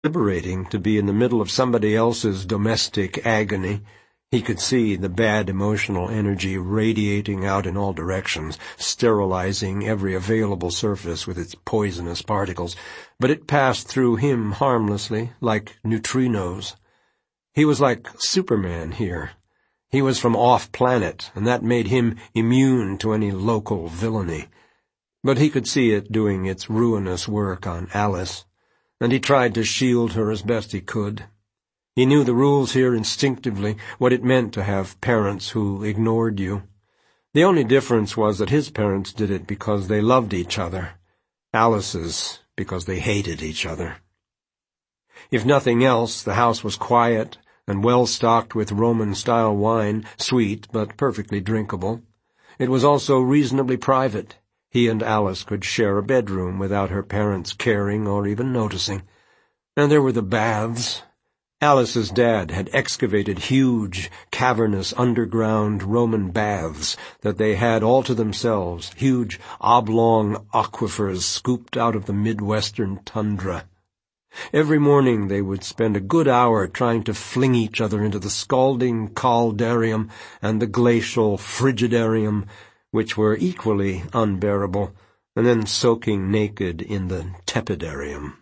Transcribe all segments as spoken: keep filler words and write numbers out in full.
liberating to be in the middle of somebody else's domestic agony. He could see the bad emotional energy radiating out in all directions, sterilizing every available surface with its poisonous particles, but it passed through him harmlessly, like neutrinos. He was like Superman here. He was from off-planet, and that made him immune to any local villainy. But he could see it doing its ruinous work on Alice, and he tried to shield her as best he could. He knew the rules here instinctively, what it meant to have parents who ignored you. The only difference was that his parents did it because they loved each other, Alice's because they hated each other. If nothing else, the house was quiet and well stocked with Roman-style wine, sweet but perfectly drinkable. It was also reasonably private. He and Alice could share a bedroom without her parents caring or even noticing. And there were the baths. Alice's dad had excavated huge, cavernous, underground Roman baths that they had all to themselves, huge, oblong aquifers scooped out of the Midwestern tundra. Every morning they would spend a good hour trying to fling each other into the scalding caldarium and the glacial frigidarium, which were equally unbearable, and then soaking naked in the tepidarium.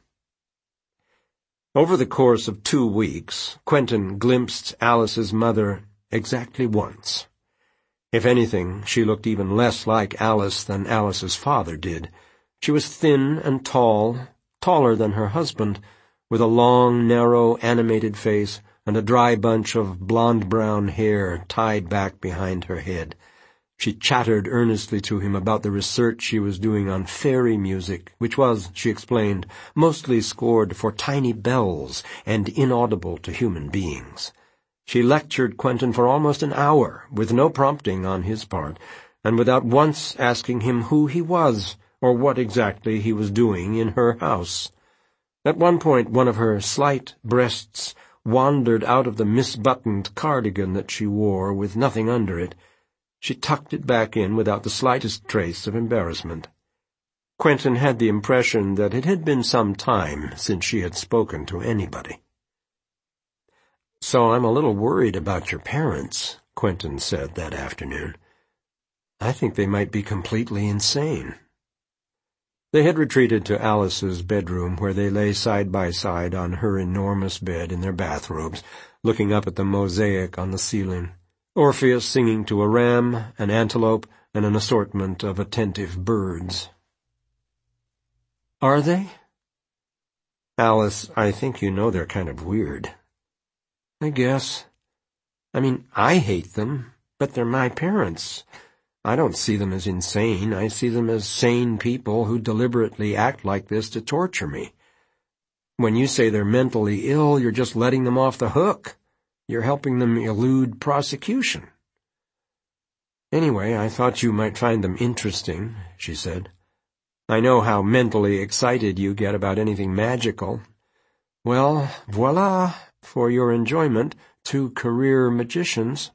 Over the course of two weeks, Quentin glimpsed Alice's mother exactly once. If anything, she looked even less like Alice than Alice's father did. She was thin and tall, taller than her husband, with a long, narrow, animated face and a dry bunch of blonde-brown hair tied back behind her head. She chattered earnestly to him about the research she was doing on fairy music, which was, she explained, mostly scored for tiny bells and inaudible to human beings. She lectured Quentin for almost an hour, with no prompting on his part, and without once asking him who he was or what exactly he was doing in her house. At one point, one of her slight breasts wandered out of the misbuttoned cardigan that she wore with nothing under it. She tucked it back in without the slightest trace of embarrassment. Quentin had the impression that it had been some time since she had spoken to anybody. "So I'm a little worried about your parents," Quentin said that afternoon. "I think they might be completely insane." They had retreated to Alice's bedroom, where they lay side by side on her enormous bed in their bathrobes, looking up at the mosaic on the ceiling. Orpheus singing to a ram, an antelope, and an assortment of attentive birds. "Are they?" "Alice, I think you know they're kind of weird." "I guess. I mean, I hate them, but they're my parents. I don't see them as insane. I see them as sane people who deliberately act like this to torture me. When you say they're mentally ill, you're just letting them off the hook. You're helping them elude prosecution." "Anyway, I thought you might find them interesting," she said. "I know how mentally excited you get about anything magical. Well, voila, for your enjoyment, two career magicians."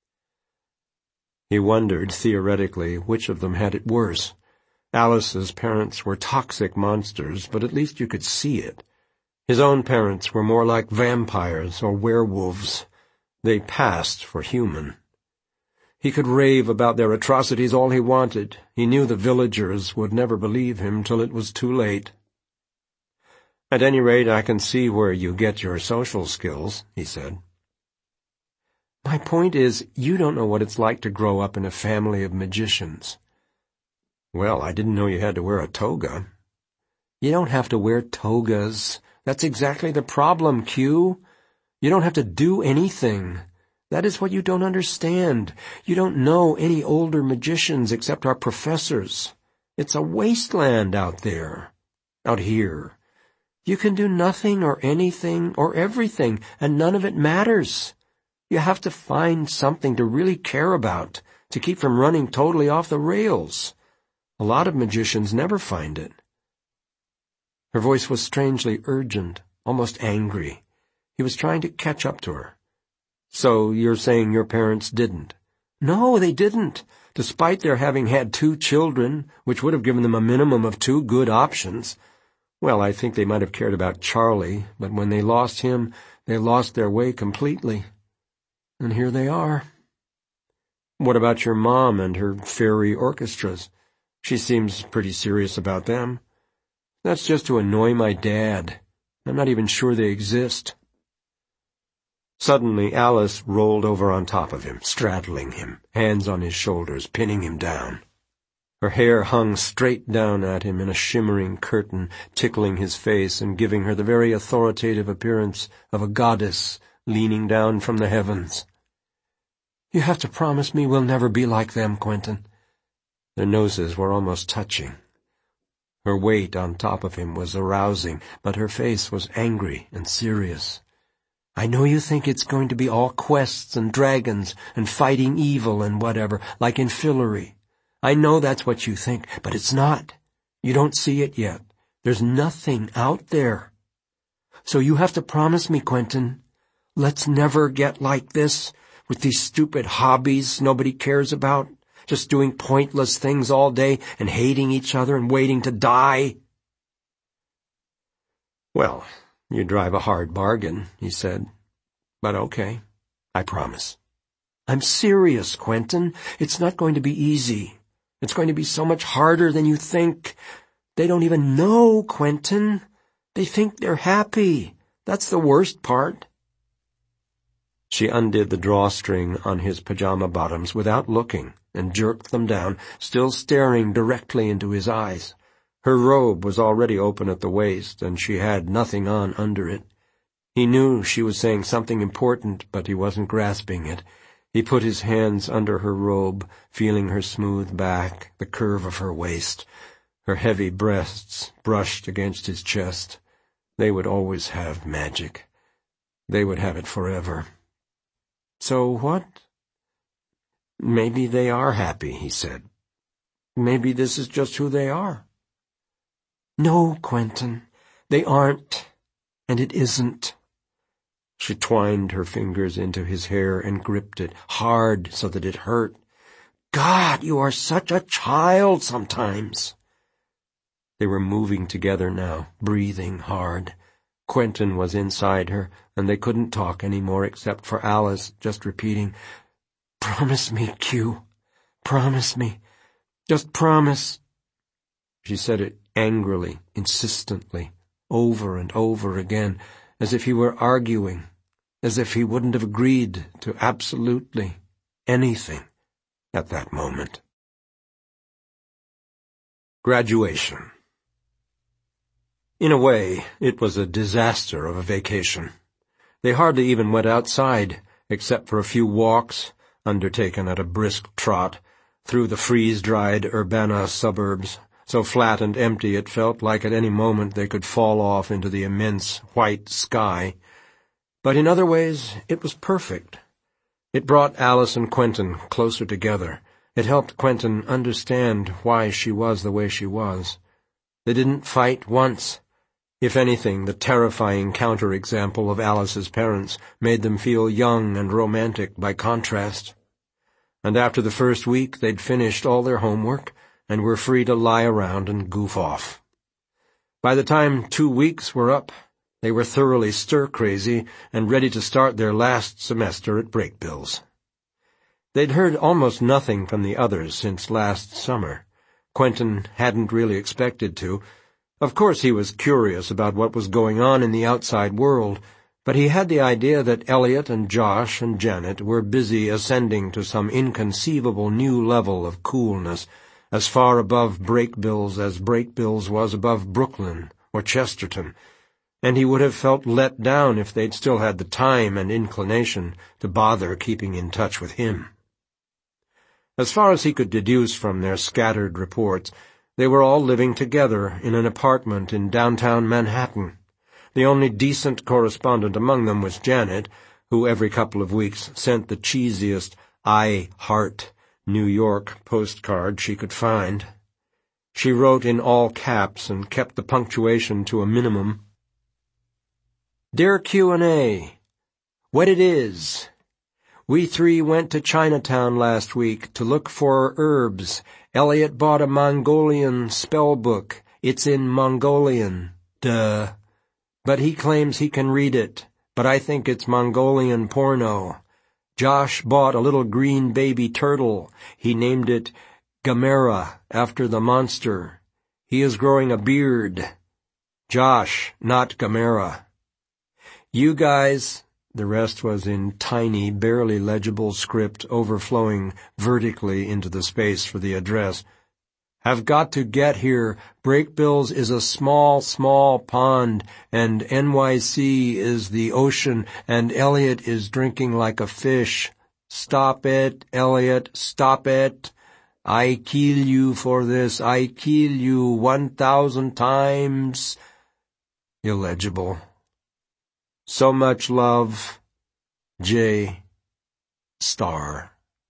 He wondered, theoretically, which of them had it worse. Alice's parents were toxic monsters, but at least you could see it. His own parents were more like vampires or werewolves. They passed for human. He could rave about their atrocities all he wanted. He knew the villagers would never believe him till it was too late. "At any rate, I can see where you get your social skills," he said. "My point is, you don't know what it's like to grow up in a family of magicians." "Well, I didn't know you had to wear a toga." "You don't have to wear togas. That's exactly the problem, Q. You don't have to do anything. That is what you don't understand. You don't know any older magicians except our professors. It's a wasteland out there. Out here. You can do nothing or anything or everything, and none of it matters. You have to find something to really care about, to keep from running totally off the rails. A lot of magicians never find it." Her voice was strangely urgent, almost angry. He was trying to catch up to her. "So you're saying your parents didn't?" "No, they didn't, despite their having had two children, which would have given them a minimum of two good options. Well, I think they might have cared about Charlie, but when they lost him, they lost their way completely. And here they are. What about your mom and her fairy orchestras? She seems pretty serious about them. That's just to annoy my dad. I'm not even sure they exist. Suddenly, Alice rolled over on top of him, straddling him, hands on his shoulders, pinning him down. Her hair hung straight down at him in a shimmering curtain, tickling his face and giving her the very authoritative appearance of a goddess leaning down from the heavens. "You have to promise me we'll never be like them, Quentin." Their noses were almost touching. Her weight on top of him was arousing, but her face was angry and serious. "I know you think it's going to be all quests and dragons and fighting evil and whatever, like in Fillory. I know that's what you think, but it's not. You don't see it yet. There's nothing out there. So you have to promise me, Quentin, let's never get like this, with these stupid hobbies nobody cares about, just doing pointless things all day and hating each other and waiting to die." "Well, you drive a hard bargain," he said. "But okay, I promise." "I'm serious, Quentin. It's not going to be easy. It's going to be so much harder than you think. They don't even know, Quentin. They think they're happy. That's the worst part." She undid the drawstring on his pajama bottoms without looking and jerked them down, still staring directly into his eyes. Her robe was already open at the waist, and she had nothing on under it. He knew she was saying something important, but he wasn't grasping it. He put his hands under her robe, feeling her smooth back, the curve of her waist. Her heavy breasts brushed against his chest. They would always have magic. They would have it forever. "So what?" "Maybe they are happy," he said. "Maybe this is just who they are." "No, Quentin, they aren't, and it isn't." She twined her fingers into his hair and gripped it, hard so that it hurt. "God, you are such a child sometimes." They were moving together now, breathing hard. Quentin was inside her, and they couldn't talk any more except for Alice just repeating, "Promise me, Q. Promise me. Just promise." She said it angrily, insistently, over and over again, as if he were arguing, as if he wouldn't have agreed to absolutely anything at that moment. Graduation. In a way, it was a disaster of a vacation. They hardly even went outside, except for a few walks, undertaken at a brisk trot, through the freeze-dried Urbana suburbs, so flat and empty it felt like at any moment they could fall off into the immense white sky. But in other ways, it was perfect. It brought Alice and Quentin closer together. It helped Quentin understand why she was the way she was. They didn't fight once. If anything, the terrifying counterexample of Alice's parents made them feel young and romantic by contrast. And after the first week, they'd finished all their homework and were free to lie around and goof off. By the time two weeks were up, they were thoroughly stir-crazy and ready to start their last semester at Brakebills. They'd heard almost nothing from the others since last summer. Quentin hadn't really expected to. Of course he was curious about what was going on in the outside world, but he had the idea that Elliot and Josh and Janet were busy ascending to some inconceivable new level of coolness, as far above Brakebills as Brakebills was above Brooklyn or Chesterton, and he would have felt let down if they'd still had the time and inclination to bother keeping in touch with him. As far as he could deduce from their scattered reports, they were all living together in an apartment in downtown Manhattan. The only decent correspondent among them was Janet, who every couple of weeks sent the cheesiest I Heart New York postcard she could find. She wrote in all caps and kept the punctuation to a minimum. "Dear Q and A, what it is. We three went to Chinatown last week to look for herbs. Elliot bought a Mongolian spell book. It's in Mongolian. Duh. But he claims he can read it, but I think it's Mongolian porno. Josh bought a little green baby turtle. He named it Gamera, after the monster. He is growing a beard. Josh, not Gamera. You guys, the rest was in tiny, barely legible script overflowing vertically into the space for the address, have got to get here. Brakebills is a small, small pond, and N Y C is the ocean, and Elliot is drinking like a fish. Stop it, Elliot, stop it. I kill you for this. I kill you one thousand times. Illegible. So much love, J. Star.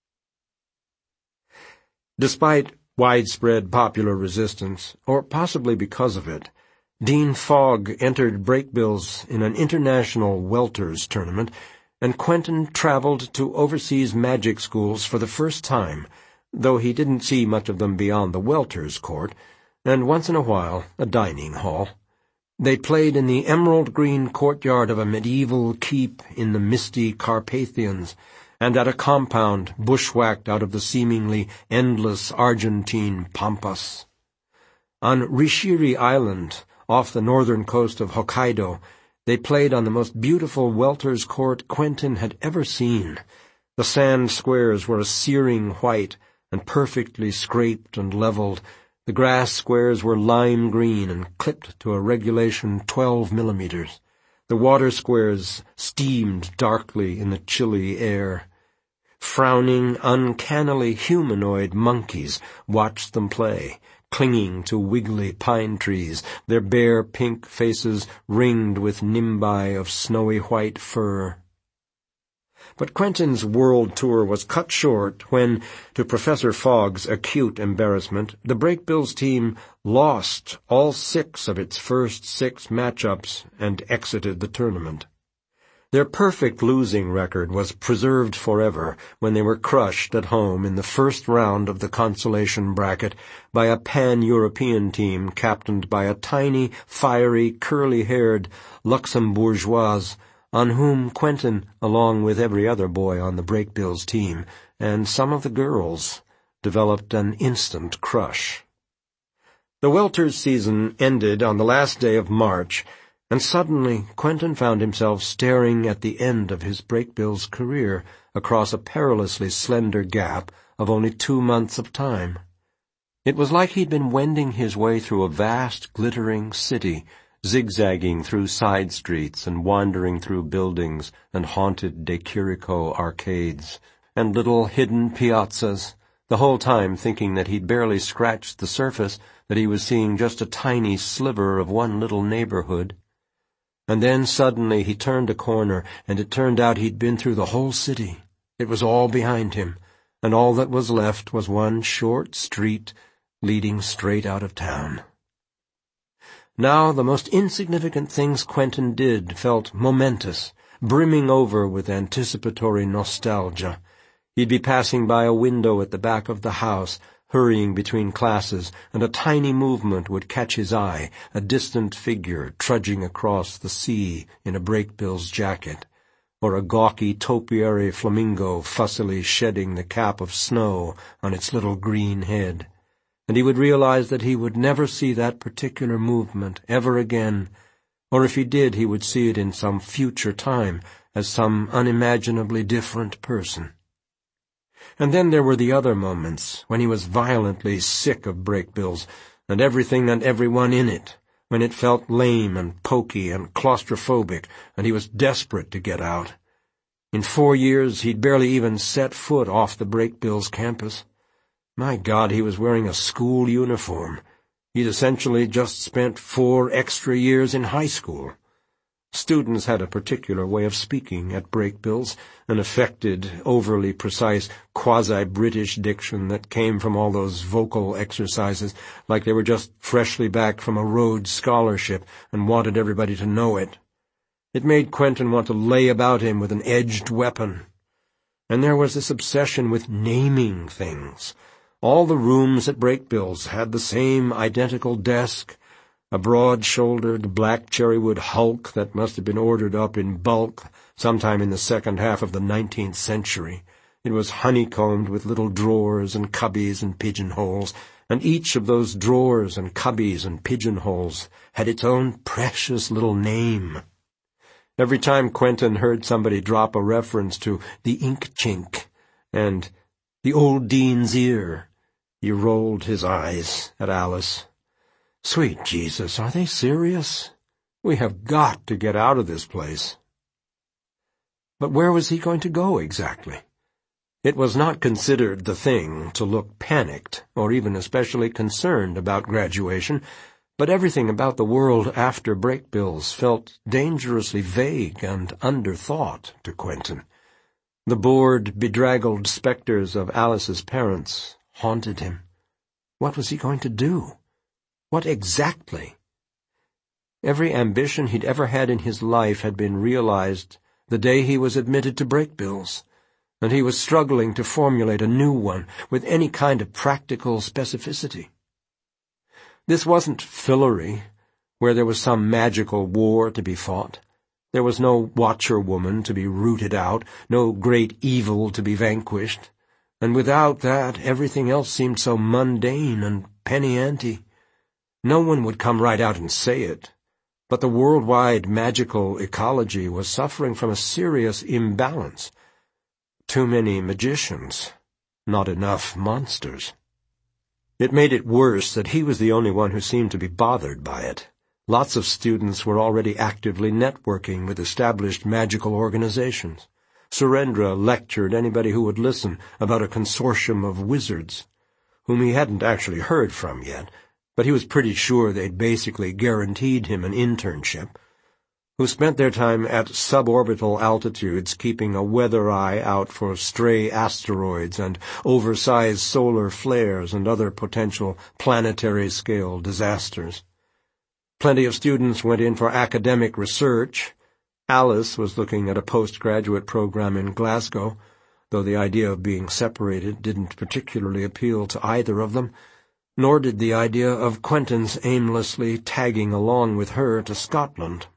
Despite widespread popular resistance, or possibly because of it, Dean Fogg entered Brakebills in an international welters tournament, and Quentin traveled to overseas magic schools for the first time, though he didn't see much of them beyond the welters court, and once in a while a dining hall. They played in the emerald-green courtyard of a medieval keep in the misty Carpathians, and at a compound bushwhacked out of the seemingly endless Argentine pampas. On Rishiri Island, off the northern coast of Hokkaido, they played on the most beautiful welters court Quentin had ever seen. The sand squares were a searing white and perfectly scraped and leveled. The grass squares were lime green and clipped to a regulation twelve millimeters. The water squares steamed darkly in the chilly air. Frowning, uncannily humanoid monkeys watched them play, clinging to wiggly pine trees, their bare pink faces ringed with nimbi of snowy white fur. But Quentin's world tour was cut short when, to Professor Fogg's acute embarrassment, the Brakebills team lost all six of its first six matchups and exited the tournament. Their perfect losing record was preserved forever when they were crushed at home in the first round of the consolation bracket by a pan-European team captained by a tiny, fiery, curly-haired Luxembourgeoise on whom Quentin, along with every other boy on the Brakebills team, and some of the girls, developed an instant crush. The welters season ended on the last day of March, and suddenly Quentin found himself staring at the end of his Brakebills career across a perilously slender gap of only two months of time. It was like he'd been wending his way through a vast, glittering city, zigzagging through side streets and wandering through buildings and haunted De Chirico arcades and little hidden piazzas, the whole time thinking that he'd barely scratched the surface, that he was seeing just a tiny sliver of one little neighborhood. And then suddenly he turned a corner, and it turned out he'd been through the whole city. It was all behind him, and all that was left was one short street leading straight out of town. Now the most insignificant things Quentin did felt momentous, brimming over with anticipatory nostalgia. He'd be passing by a window at the back of the house, hurrying between classes, and a tiny movement would catch his eye, a distant figure trudging across the sea in a Brakebills jacket, or a gawky topiary flamingo fussily shedding the cap of snow on its little green head. And he would realize that he would never see that particular movement ever again, or if he did, he would see it in some future time as some unimaginably different person. And then there were the other moments, when he was violently sick of Brakebills, and everything and everyone in it, when it felt lame and poky and claustrophobic, and he was desperate to get out. In four years, he'd barely even set foot off the Brakebills campus. My God, he was wearing a school uniform. He'd essentially just spent four extra years in high school. Students had a particular way of speaking at Brakebills, an affected, overly precise, quasi-British diction that came from all those vocal exercises, like they were just freshly back from a Rhodes Scholarship and wanted everybody to know it. It made Quentin want to lay about him with an edged weapon. And there was this obsession with naming things. All the rooms at Brakebills had the same identical desk, a broad-shouldered black cherrywood hulk that must have been ordered up in bulk sometime in the second half of the nineteenth century. It was honeycombed with little drawers and cubbies and pigeonholes, and each of those drawers and cubbies and pigeonholes had its own precious little name. Every time Quentin heard somebody drop a reference to the ink chink and the old dean's ear, he rolled his eyes at Alice. Sweet Jesus, are they serious? We have got to get out of this place. But where was he going to go exactly? It was not considered the thing to look panicked or even especially concerned about graduation, but everything about the world after Brakebills felt dangerously vague and underthought to Quentin. The bored, bedraggled specters of Alice's parents haunted him. What was he going to do? What exactly? Every ambition he'd ever had in his life had been realized the day he was admitted to Brakebills, and he was struggling to formulate a new one with any kind of practical specificity. This wasn't Fillory, where there was some magical war to be fought. There was no Watcher-woman to be rooted out, no great evil to be vanquished, and without that everything else seemed so mundane and penny-ante. No one would come right out and say it, but the worldwide magical ecology was suffering from a serious imbalance. Too many magicians, not enough monsters. It made it worse that he was the only one who seemed to be bothered by it. Lots of students were already actively networking with established magical organizations. Surendra lectured anybody who would listen about a consortium of wizards, whom he hadn't actually heard from yet, but he was pretty sure they'd basically guaranteed him an internship, who spent their time at suborbital altitudes keeping a weather eye out for stray asteroids and oversized solar flares and other potential planetary-scale disasters. Plenty of students went in for academic research. Alice was looking at a postgraduate program in Glasgow, though the idea of being separated didn't particularly appeal to either of them, nor did the idea of Quentin's aimlessly tagging along with her to Scotland.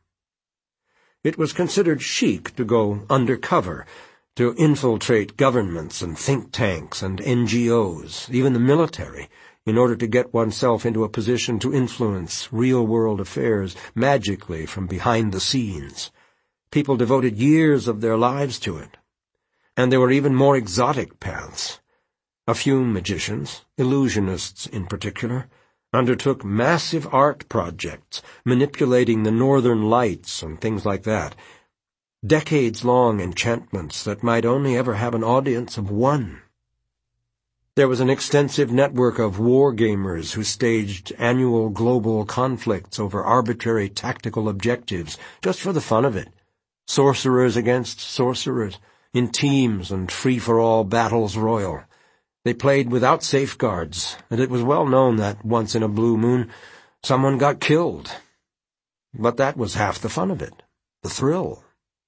It was considered chic to go undercover, to infiltrate governments and think tanks and N G Os, even the military, in order to get oneself into a position to influence real-world affairs magically from behind the scenes. People devoted years of their lives to it. And there were even more exotic paths. A few magicians, illusionists in particular, undertook massive art projects, manipulating the northern lights and things like that. Decades-long enchantments that might only ever have an audience of one. There was an extensive network of war gamers who staged annual global conflicts over arbitrary tactical objectives, just for the fun of it. Sorcerers against sorcerers, in teams and free-for-all battles royal. They played without safeguards, and it was well known that once in a blue moon someone got killed. But that was half the fun of it, the thrill.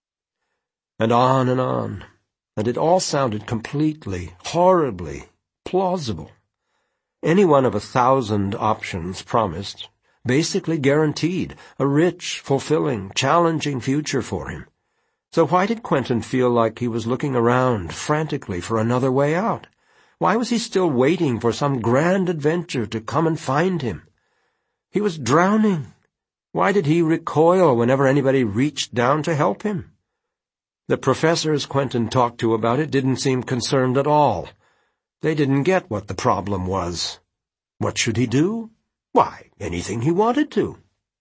And on and on, and it all sounded completely, horribly plausible. Any one of a thousand options promised, basically guaranteed, a rich, fulfilling, challenging future for him. So why did Quentin feel like he was looking around frantically for another way out? Why was he still waiting for some grand adventure to come and find him? He was drowning. Why did he recoil whenever anybody reached down to help him? The professors Quentin talked to about it didn't seem concerned at all. They didn't get what the problem was. What should he do? Why, anything he wanted to.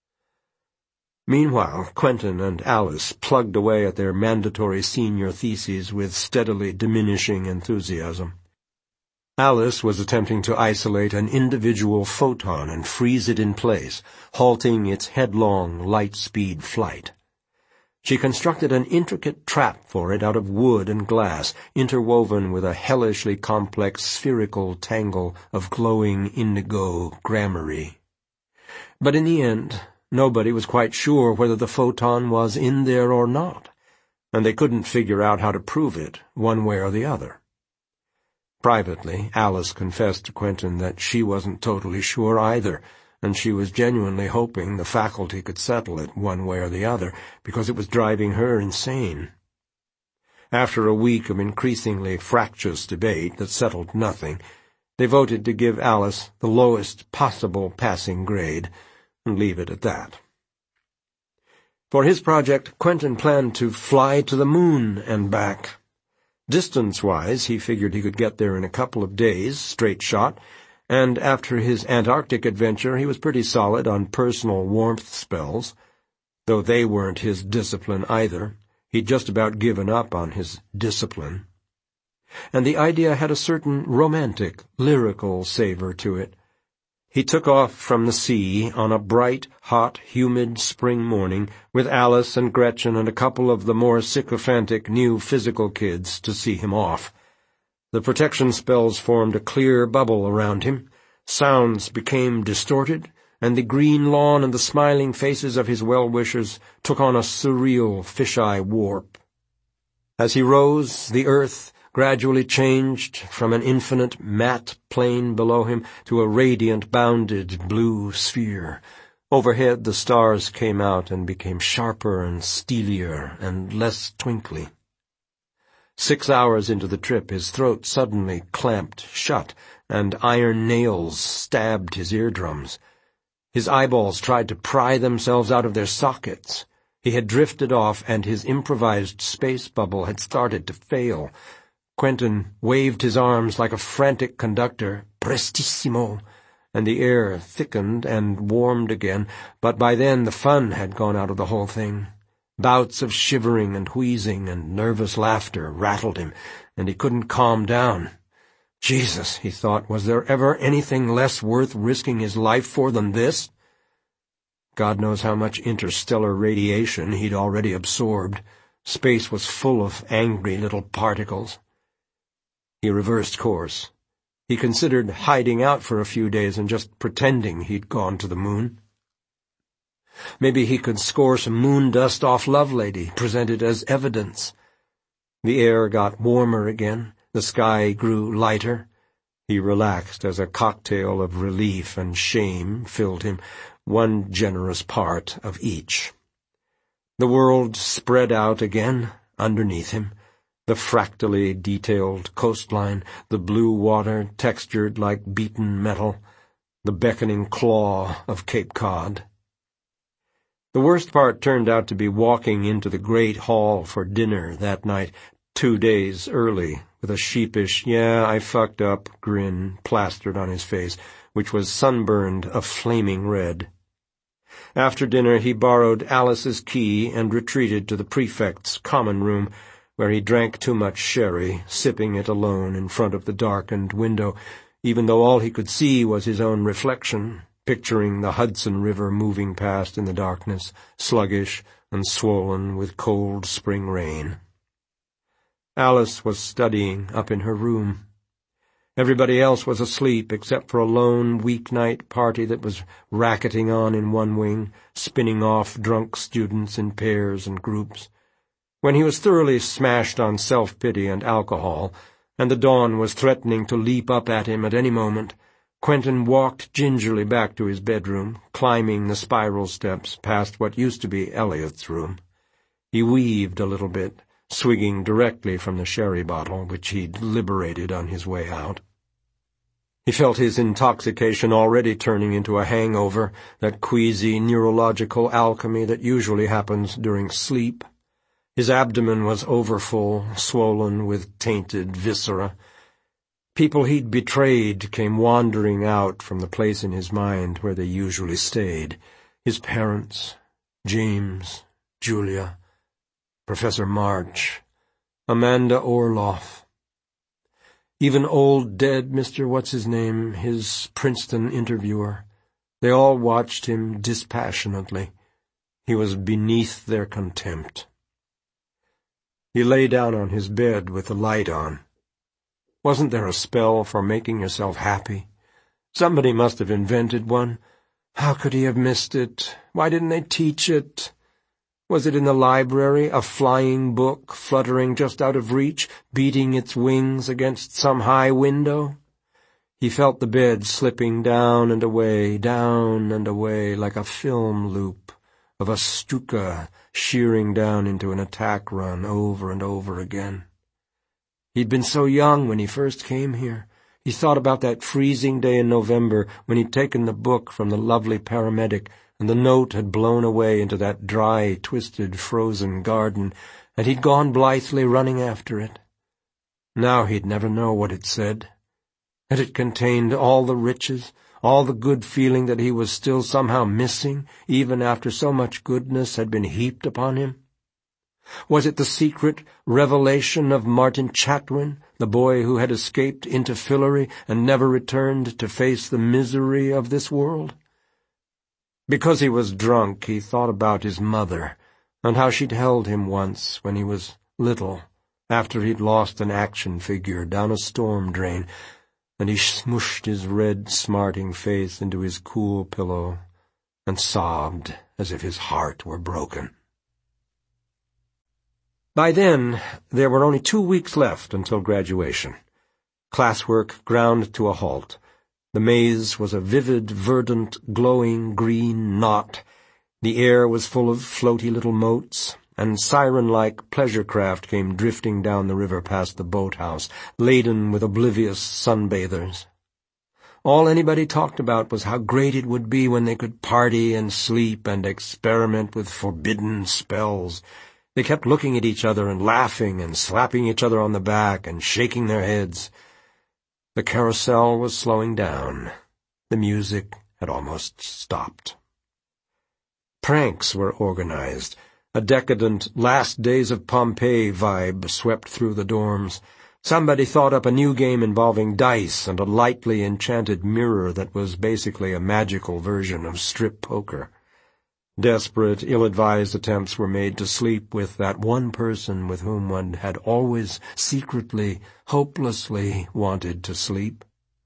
Meanwhile, Quentin and Alice plugged away at their mandatory senior theses with steadily diminishing enthusiasm. Alice was attempting to isolate an individual photon and freeze it in place, halting its headlong, light-speed flight. She constructed an intricate trap for it out of wood and glass, interwoven with a hellishly complex spherical tangle of glowing indigo gramarye. But in the end, nobody was quite sure whether the photon was in there or not, and they couldn't figure out how to prove it, one way or the other. Privately, Alice confessed to Quentin that she wasn't totally sure either, and she was genuinely hoping the faculty could settle it one way or the other, because it was driving her insane. After a week of increasingly fractious debate that settled nothing, they voted to give Alice the lowest possible passing grade and leave it at that. For his project, Quentin planned to fly to the moon and back. Distance-wise, he figured he could get there in a couple of days, straight shot, and after his Antarctic adventure he was pretty solid on personal warmth spells. Though they weren't his discipline either, he'd just about given up on his discipline. And the idea had a certain romantic, lyrical savor to it. He took off from the sea on a bright, hot, humid spring morning with Alice and Gretchen and a couple of the more sycophantic new physical kids to see him off. The protection spells formed a clear bubble around him, sounds became distorted, and the green lawn and the smiling faces of his well-wishers took on a surreal fisheye warp. As he rose, the earth gradually changed from an infinite matte plane below him to a radiant bounded blue sphere. Overhead the stars came out and became sharper and steelier and less twinkly. Six hours into the trip his throat suddenly clamped shut, and iron nails stabbed his eardrums. His eyeballs tried to pry themselves out of their sockets. He had drifted off, and his improvised space bubble had started to fail. Quentin waved his arms like a frantic conductor, prestissimo, and the air thickened and warmed again, but by then the fun had gone out of the whole thing. Bouts of shivering and wheezing and nervous laughter rattled him, and he couldn't calm down. Jesus, he thought, was there ever anything less worth risking his life for than this? God knows how much interstellar radiation he'd already absorbed. Space was full of angry little particles. He reversed course. He considered hiding out for a few days and just pretending he'd gone to the moon. Maybe he could score some moon dust off Lovelady, present it as evidence. The air got warmer again. The sky grew lighter. He relaxed as a cocktail of relief and shame filled him, one generous part of each. The world spread out again underneath him. The fractally detailed coastline, the blue water textured like beaten metal, the beckoning claw of Cape Cod. The worst part turned out to be walking into the great hall for dinner that night, two days early, with a sheepish, yeah, I fucked up grin plastered on his face, which was sunburned a flaming red. After dinner he borrowed Alice's key and retreated to the prefect's common room, where he drank too much sherry, sipping it alone in front of the darkened window, even though all he could see was his own reflection, picturing the Hudson River moving past in the darkness, sluggish and swollen with cold spring rain. Alice was studying up in her room. Everybody else was asleep except for a lone weeknight party that was racketing on in one wing, spinning off drunk students in pairs and groups. When he was thoroughly smashed on self-pity and alcohol, and the dawn was threatening to leap up at him at any moment, Quentin walked gingerly back to his bedroom, climbing the spiral steps past what used to be Eliot's room. He weaved a little bit, swigging directly from the sherry bottle which he'd liberated on his way out. He felt his intoxication already turning into a hangover, that queasy neurological alchemy that usually happens during sleep. His abdomen was overfull, swollen with tainted viscera. People he'd betrayed came wandering out from the place in his mind where they usually stayed. His parents, James, Julia, Professor March, Amanda Orloff. Even old dead Mister What's-His-Name, his Princeton interviewer. They all watched him dispassionately. He was beneath their contempt. He lay down on his bed with the light on. Wasn't there a spell for making yourself happy? Somebody must have invented one. How could he have missed it? Why didn't they teach it? Was it in the library, a flying book fluttering just out of reach, beating its wings against some high window? He felt the bed slipping down and away, down and away, like a film loop of a Stuka shearing down into an attack run over and over again. He'd been so young when he first came here. He thought about that freezing day in November when he'd taken the book from the lovely paramedic and the note had blown away into that dry, twisted, frozen garden, and he'd gone blithely running after it. Now he'd never know what it said. Had it contained all the riches, all the good feeling that he was still somehow missing, even after so much goodness had been heaped upon him? Was it the secret revelation of Martin Chatwin, the boy who had escaped into Fillory and never returned to face the misery of this world? Because he was drunk, he thought about his mother, and how she'd held him once when he was little, after he'd lost an action figure down a storm drain, and he smooshed his red, smarting face into his cool pillow and sobbed as if his heart were broken. By then, there were only two weeks left until graduation. Classwork ground to a halt. The maze was a vivid, verdant, glowing green knot. The air was full of floaty little motes, and siren-like pleasure craft came drifting down the river past the boathouse, laden with oblivious sunbathers. All anybody talked about was how great it would be when they could party and sleep and experiment with forbidden spells. They kept looking at each other and laughing and slapping each other on the back and shaking their heads. The carousel was slowing down. The music had almost stopped. Pranks were organized. A decadent Last Days of Pompeii vibe swept through the dorms. Somebody thought up a new game involving dice and a lightly enchanted mirror that was basically a magical version of strip poker. Desperate, ill-advised attempts were made to sleep with that one person with whom one had always secretly, hopelessly wanted to sleep.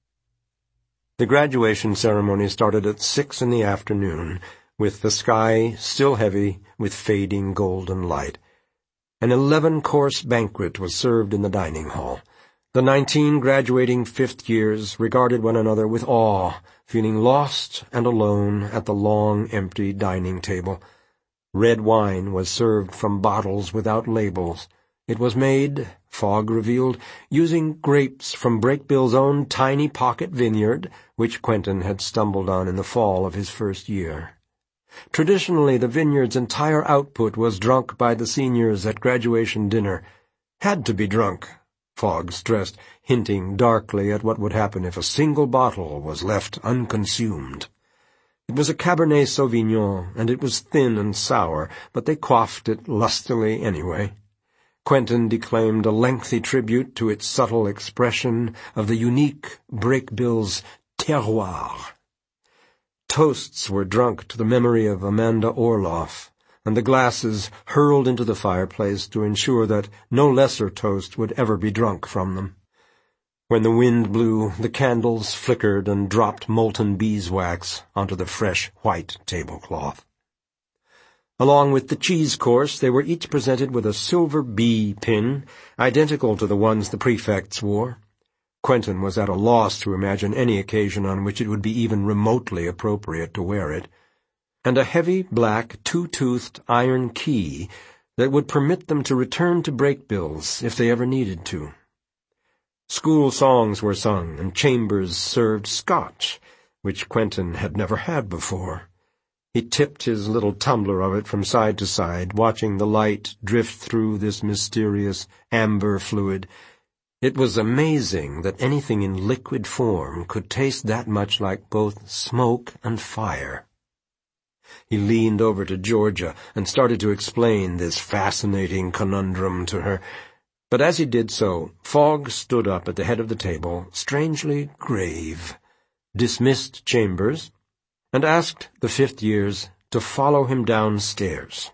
The graduation ceremony started at six in the afternoon, with the sky still heavy with fading golden light. An eleven-course banquet was served in the dining hall. The nineteen graduating fifth years regarded one another with awe, feeling lost and alone at the long, empty dining table. Red wine was served from bottles without labels. It was made, Fogg revealed, using grapes from Breakbill's own tiny pocket vineyard, which Quentin had stumbled on in the fall of his first year. Traditionally, the vineyard's entire output was drunk by the seniors at graduation dinner. Had to be drunk, Fogg stressed, hinting darkly at what would happen if a single bottle was left unconsumed. It was a Cabernet Sauvignon, and it was thin and sour, but they quaffed it lustily anyway. Quentin declaimed a lengthy tribute to its subtle expression of the unique Breakbill's terroir. Toasts were drunk to the memory of Amanda Orloff, and the glasses hurled into the fireplace to ensure that no lesser toast would ever be drunk from them. When the wind blew, the candles flickered and dropped molten beeswax onto the fresh white tablecloth. Along with the cheese course, they were each presented with a silver bee pin, identical to the ones the prefects wore. Quentin was at a loss to imagine any occasion on which it would be even remotely appropriate to wear it, and a heavy black two-toothed iron key that would permit them to return to Breakbill's if they ever needed to. School songs were sung, and Chambers served scotch, which Quentin had never had before. He tipped his little tumbler of it from side to side, watching the light drift through this mysterious amber fluid. It was amazing that anything in liquid form could taste that much like both smoke and fire. He leaned over to Georgia and started to explain this fascinating conundrum to her, but as he did so, Fogg stood up at the head of the table, strangely grave, dismissed Chambers, and asked the fifth years to follow him downstairs.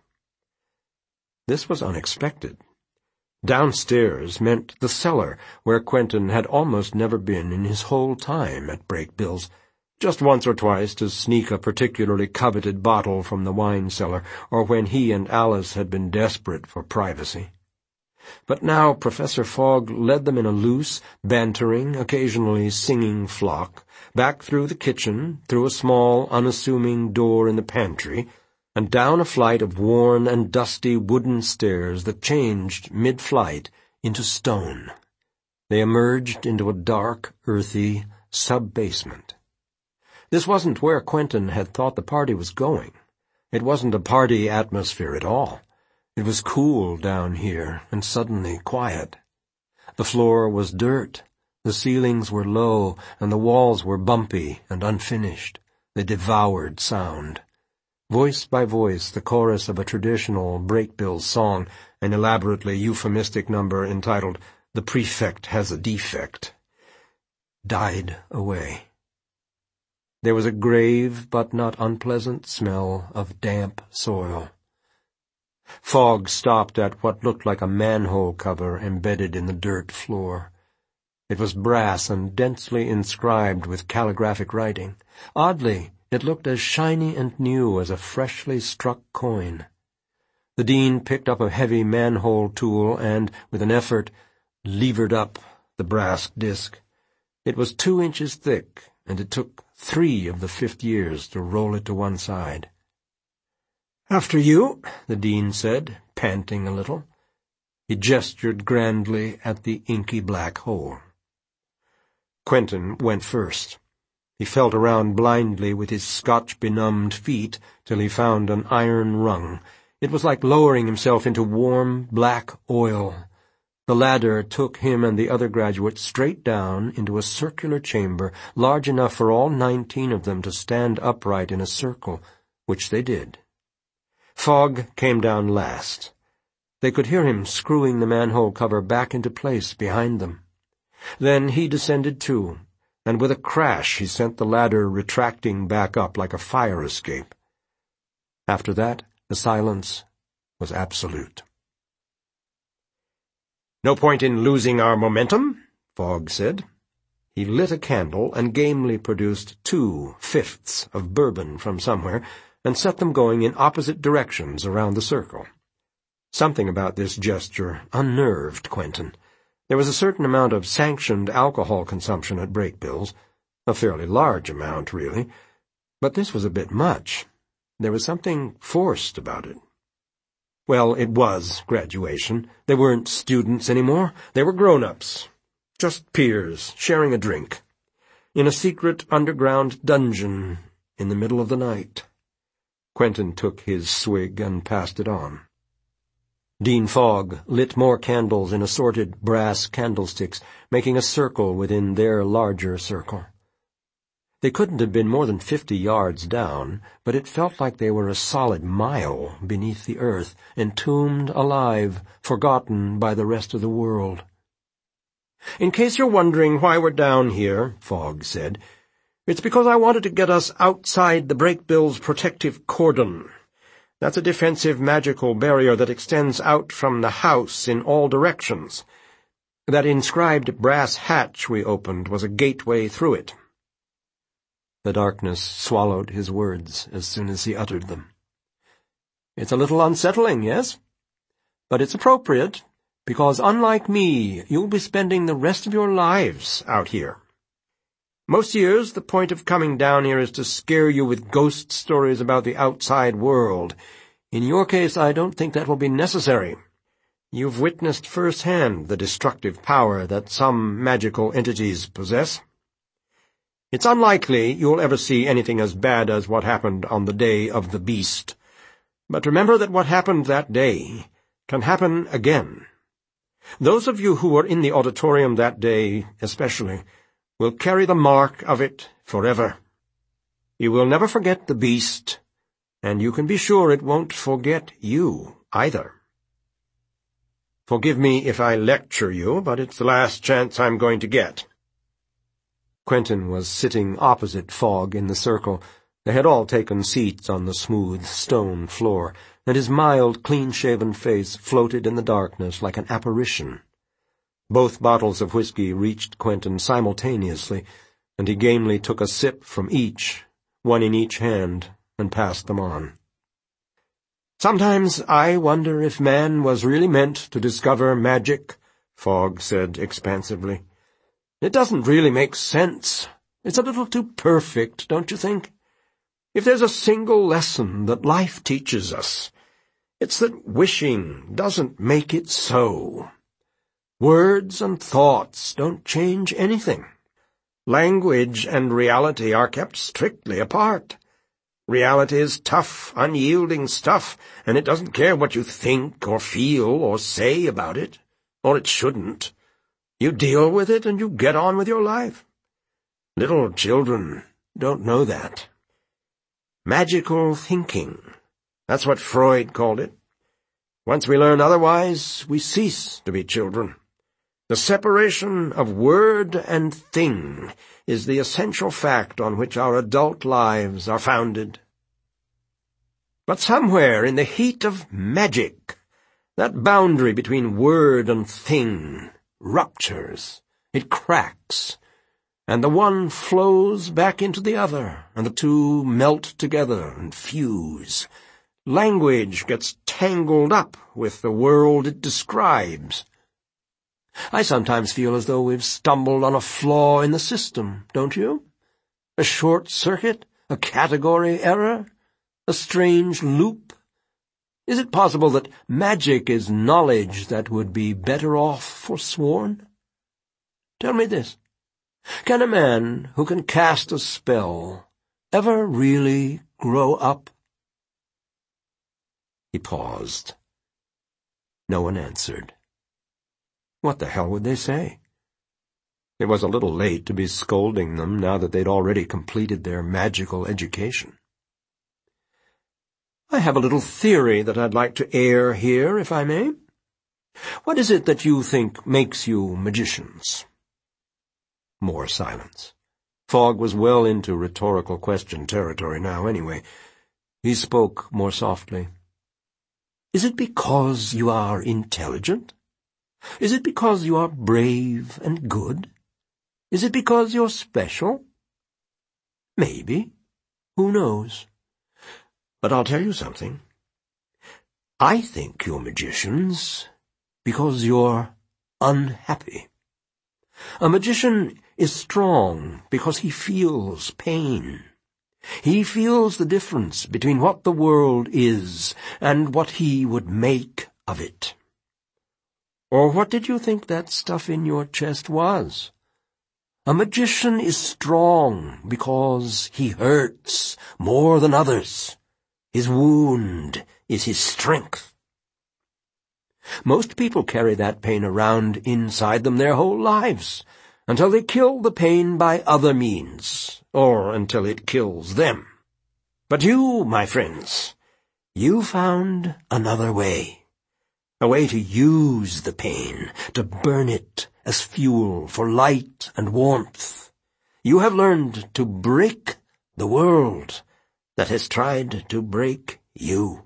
This was unexpected. Downstairs meant the cellar, where Quentin had almost never been in his whole time at Breakbill's, just once or twice to sneak a particularly coveted bottle from the wine cellar, or when he and Alice had been desperate for privacy. But now Professor Fogg led them in a loose, bantering, occasionally singing flock, back through the kitchen, through a small, unassuming door in the pantry, and down a flight of worn and dusty wooden stairs that changed, mid-flight, into stone. They emerged into a dark, earthy sub-basement. This wasn't where Quentin had thought the party was going. It wasn't a party atmosphere at all. It was cool down here, and suddenly quiet. The floor was dirt, the ceilings were low, and the walls were bumpy and unfinished. They devoured sound. Voice by voice, the chorus of a traditional Brakebills song, an elaborately euphemistic number entitled "The Prefect Has a Defect," died away. There was a grave but not unpleasant smell of damp soil. Fogg stopped at what looked like a manhole cover embedded in the dirt floor. It was brass and densely inscribed with calligraphic writing. Oddly, it looked as shiny and new as a freshly struck coin. The dean picked up a heavy manhole tool and, with an effort, levered up the brass disc. It was two inches thick, and it took three of the fifth years to roll it to one side. "After you," the dean said, panting a little. He gestured grandly at the inky black hole. Quentin went first. He felt around blindly with his Scotch-benumbed feet till he found an iron rung. It was like lowering himself into warm, black oil. The ladder took him and the other graduates straight down into a circular chamber large enough for all nineteen of them to stand upright in a circle, which they did. Fogg came down last. They could hear him screwing the manhole cover back into place behind them. Then he descended too, and with a crash he sent the ladder retracting back up like a fire escape. After that, the silence was absolute. "No point in losing our momentum," Fogg said. He lit a candle and gamely produced two fifths of bourbon from somewhere, and set them going in opposite directions around the circle. Something about this gesture unnerved Quentin. There was a certain amount of sanctioned alcohol consumption at Brakebills, a fairly large amount, really, but this was a bit much. There was something forced about it. Well, it was graduation. They weren't students anymore. They were grown-ups. Just peers, sharing a drink. In a secret underground dungeon in the middle of the night. Quentin took his swig and passed it on. Dean Fogg lit more candles in assorted brass candlesticks, making a circle within their larger circle. They couldn't have been more than fifty yards down, but it felt like they were a solid mile beneath the earth, entombed alive, forgotten by the rest of the world. "In case you're wondering why we're down here," Fogg said, "it's because I wanted to get us outside the Brakebills' protective cordon. That's a defensive magical barrier that extends out from the house in all directions. That inscribed brass hatch we opened was a gateway through it." The darkness swallowed his words as soon as he uttered them. "It's a little unsettling, yes? But it's appropriate, because unlike me, you'll be spending the rest of your lives out here. Most years, the point of coming down here is to scare you with ghost stories about the outside world. In your case, I don't think that will be necessary. You've witnessed firsthand the destructive power that some magical entities possess. It's unlikely you'll ever see anything as bad as what happened on the day of the beast. But remember that what happened that day can happen again. Those of you who were in the auditorium that day, especially, will carry the mark of it forever. You will never forget the beast, and you can be sure it won't forget you either. Forgive me if I lecture you, but it's the last chance I'm going to get." Quentin was sitting opposite Fogg in the circle. They had all taken seats on the smooth stone floor, and his mild, clean-shaven face floated in the darkness like an apparition. Both bottles of whiskey reached Quentin simultaneously, and he gamely took a sip from each, one in each hand, and passed them on. "Sometimes I wonder if man was really meant to discover magic," Fogg said expansively. "It doesn't really make sense. It's a little too perfect, don't you think? If there's a single lesson that life teaches us, it's that wishing doesn't make it so. Words and thoughts don't change anything. Language and reality are kept strictly apart. Reality is tough, unyielding stuff, and it doesn't care what you think or feel or say about it, or it shouldn't. You deal with it and you get on with your life. Little children don't know that. Magical thinking, that's what Freud called it. Once we learn otherwise, we cease to be children. The separation of word and thing is the essential fact on which our adult lives are founded. But somewhere in the heat of magic, that boundary between word and thing ruptures, it cracks, and the one flows back into the other, and the two melt together and fuse. Language gets tangled up with the world it describes. I sometimes feel as though we've stumbled on a flaw in the system, don't you? A short circuit, a category error, a strange loop. Is it possible that magic is knowledge that would be better off forsworn? Tell me this. Can a man who can cast a spell ever really grow up? He paused. No one answered. What the hell would they say? It was a little late to be scolding them now that they'd already completed their magical education. I have a little theory that I'd like to air here, if I may. What is it that you think makes you magicians? More silence. Fogg was well into rhetorical question territory now, anyway. He spoke more softly. Is it because you are intelligent? Is it because you are brave and good? Is it because you're special? Maybe. Who knows? But I'll tell you something. I think you're magicians because you're unhappy. A magician is strong because he feels pain. He feels the difference between what the world is and what he would make of it. Or what did you think that stuff in your chest was? A magician is strong because he hurts more than others. His wound is his strength. Most people carry that pain around inside them their whole lives, until they kill the pain by other means, or until it kills them. But you, my friends, you found another way. A way to use the pain, to burn it as fuel for light and warmth. You have learned to break the world that has tried to break you.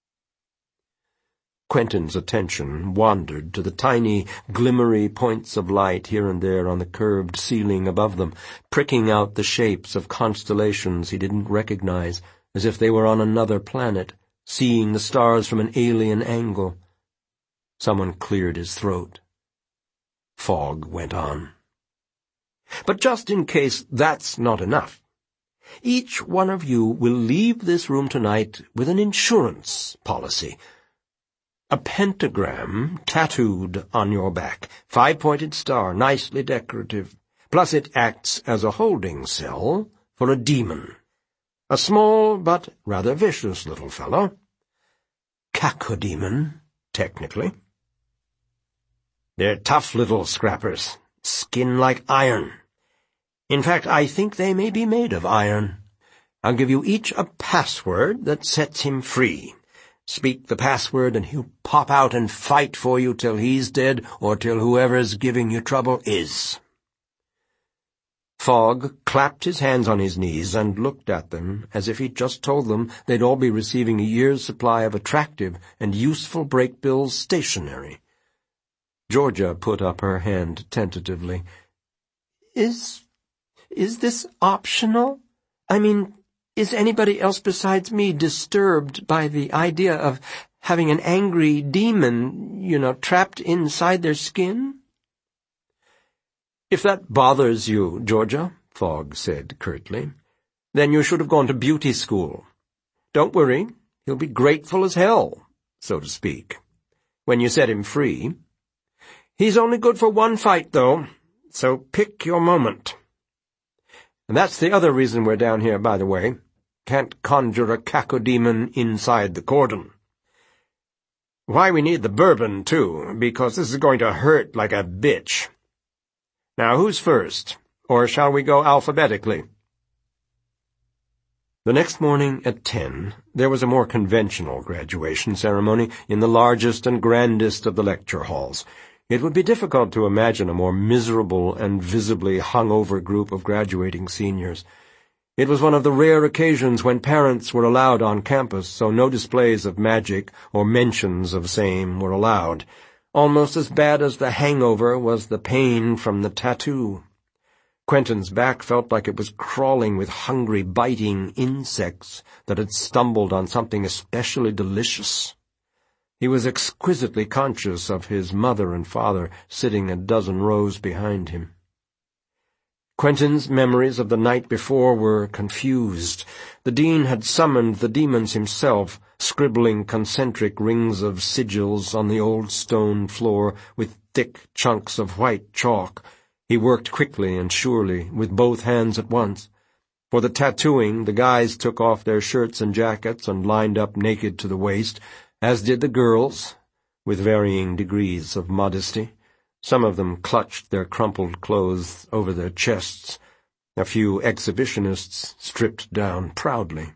Quentin's attention wandered to the tiny, glimmery points of light here and there on the curved ceiling above them, pricking out the shapes of constellations he didn't recognize, as if they were on another planet, seeing the stars from an alien angle. Someone cleared his throat. Fogg went on. But just in case that's not enough, each one of you will leave this room tonight with an insurance policy. A pentagram tattooed on your back, five-pointed star, nicely decorative, plus it acts as a holding cell for a demon. A small but rather vicious little fellow. Cacodemon, technically. They're tough little scrappers, skin like iron. In fact, I think they may be made of iron. I'll give you each a password that sets him free. Speak the password and he'll pop out and fight for you till he's dead or till whoever's giving you trouble is. Fogg clapped his hands on his knees and looked at them as if he'd just told them they'd all be receiving a year's supply of attractive and useful Brakebills stationery. Georgia put up her hand tentatively. Is... is this optional? I mean, Is anybody else besides me disturbed by the idea of having an angry demon, you know, trapped inside their skin?" "If that bothers you, Georgia," Fogg said curtly, "then you should have gone to beauty school. Don't worry, he'll be grateful as hell, so to speak, when you set him free. He's only good for one fight, though, so pick your moment. And that's the other reason we're down here, by the way. Can't conjure a cacodemon inside the cordon. Why we need the bourbon, too, because this is going to hurt like a bitch. Now, who's first? Or shall we go alphabetically?" The next morning at ten, there was a more conventional graduation ceremony in the largest and grandest of the lecture halls. It would be difficult to imagine a more miserable and visibly hung-over group of graduating seniors. It was one of the rare occasions when parents were allowed on campus, so no displays of magic or mentions of same were allowed. Almost as bad as the hangover was the pain from the tattoo. Quentin's back felt like it was crawling with hungry, biting insects that had stumbled on something especially delicious. He was exquisitely conscious of his mother and father sitting a dozen rows behind him. Quentin's memories of the night before were confused. The dean had summoned the demons himself, scribbling concentric rings of sigils on the old stone floor with thick chunks of white chalk. He worked quickly and surely, with both hands at once. For the tattooing, the guys took off their shirts and jackets and lined up naked to the waist, as did the girls, with varying degrees of modesty. Some of them clutched their crumpled clothes over their chests. A few exhibitionists stripped down proudly.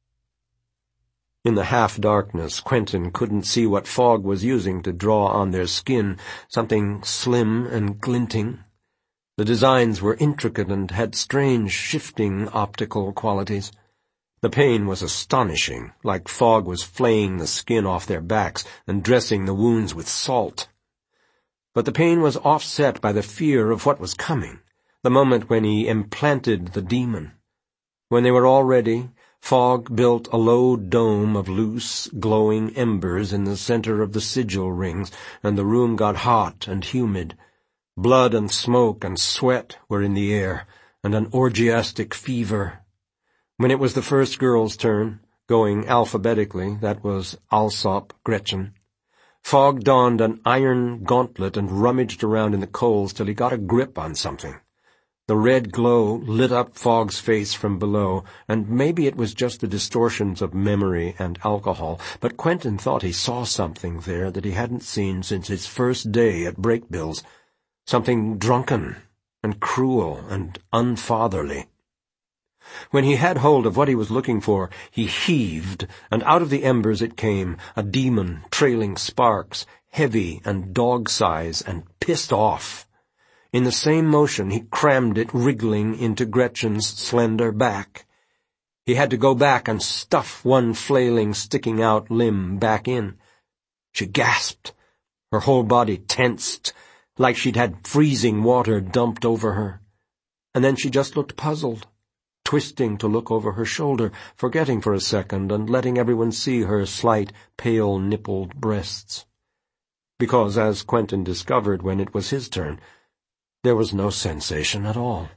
In the half-darkness, Quentin couldn't see what Fogg was using to draw on their skin, something slim and glinting. The designs were intricate and had strange, shifting optical qualities. The pain was astonishing, like Fogg was flaying the skin off their backs and dressing the wounds with salt. But the pain was offset by the fear of what was coming, the moment when he implanted the demon. When they were all ready, Fogg built a low dome of loose, glowing embers in the center of the sigil rings, and the room got hot and humid. Blood and smoke and sweat were in the air, and an orgiastic fever. When it was the first girl's turn, going alphabetically, that was Alsop, Gretchen, Fogg donned an iron gauntlet and rummaged around in the coals till he got a grip on something. The red glow lit up Fogg's face from below, and maybe it was just the distortions of memory and alcohol, but Quentin thought he saw something there that he hadn't seen since his first day at Breakbills. Something drunken and cruel and unfatherly. When he had hold of what he was looking for, he heaved, and out of the embers it came, a demon trailing sparks, heavy and dog-size and pissed off. In the same motion he crammed it wriggling into Gretchen's slender back. He had to go back and stuff one flailing, sticking-out limb back in. She gasped. Her whole body tensed, like she'd had freezing water dumped over her. And then she just looked puzzled, twisting to look over her shoulder, forgetting for a second and letting everyone see her slight, pale-nippled breasts. Because, as Quentin discovered when it was his turn, there was no sensation at all.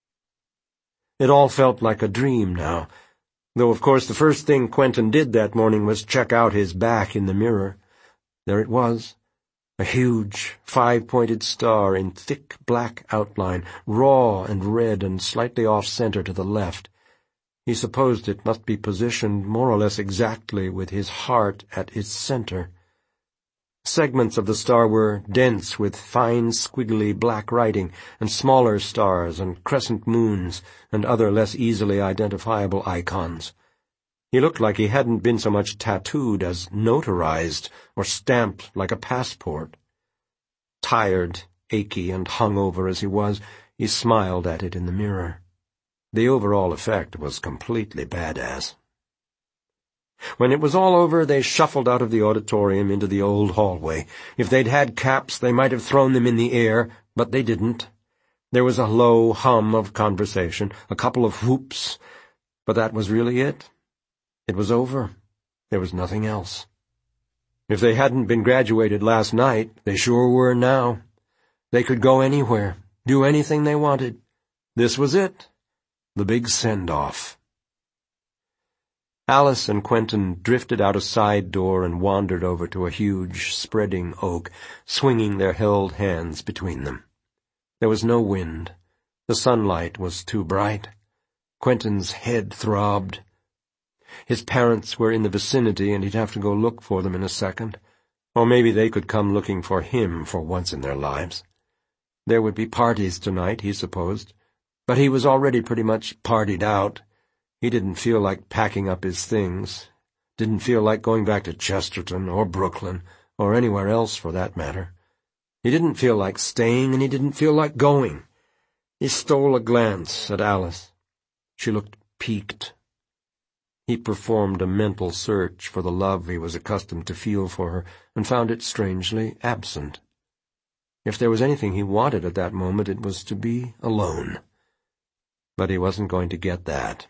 It all felt like a dream now, though of course the first thing Quentin did that morning was check out his back in the mirror. There it was. A huge, five-pointed star in thick black outline, raw and red and slightly off-center to the left. He supposed it must be positioned more or less exactly with his heart at its center. Segments of the star were dense with fine, squiggly black writing, and smaller stars and crescent moons and other less easily identifiable icons. He looked like he hadn't been so much tattooed as notarized or stamped like a passport. Tired, achy, and hung-over as he was, he smiled at it in the mirror. The overall effect was completely badass. When it was all over, they shuffled out of the auditorium into the old hallway. If they'd had caps, they might have thrown them in the air, but they didn't. There was a low hum of conversation, a couple of whoops, But that was really it. It was over. There was nothing else. If they hadn't been graduated last night, they sure were now. They could go anywhere, do anything they wanted. This was it, the big send-off. Alice and Quentin drifted out a side door and wandered over to a huge, spreading oak, swinging their held hands between them. There was no wind. The sunlight was too bright. Quentin's head throbbed. His parents were in the vicinity, and he'd have to go look for them in a second. Or maybe they could come looking for him for once in their lives. There would be parties tonight, he supposed, but he was already pretty much partied out. He didn't feel like packing up his things, didn't feel like going back to Chesterton or Brooklyn, or anywhere else for that matter. He didn't feel like staying, and he didn't feel like going. He stole a glance at Alice. She looked piqued. He performed a mental search for the love he was accustomed to feel for her, and found it strangely absent. If there was anything he wanted at that moment, it was to be alone. But he wasn't going to get that.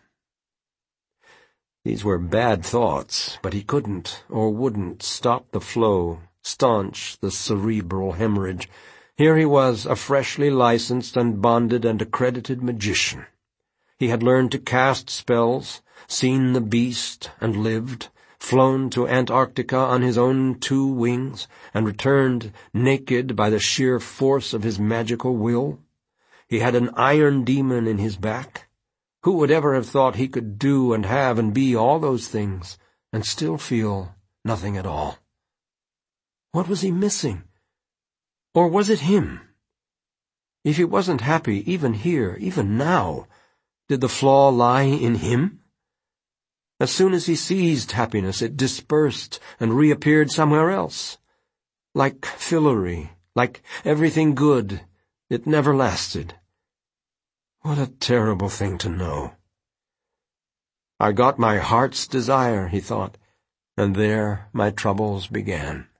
These were bad thoughts, but he couldn't or wouldn't stop the flow, staunch the cerebral hemorrhage. Here he was, a freshly licensed and bonded and accredited magician. He had learned to cast spells, seen the beast and lived, flown to Antarctica on his own two wings, and returned naked by the sheer force of his magical will. He had an iron demon in his back. Who would ever have thought he could do and have and be all those things, and still feel nothing at all? What was he missing? Or was it him? If he wasn't happy even here, even now, did the flaw lie in him? As soon as he seized happiness, it dispersed and reappeared somewhere else. Like Fillory, like everything good, it never lasted. What a terrible thing to know. I got my heart's desire, he thought, and there my troubles began.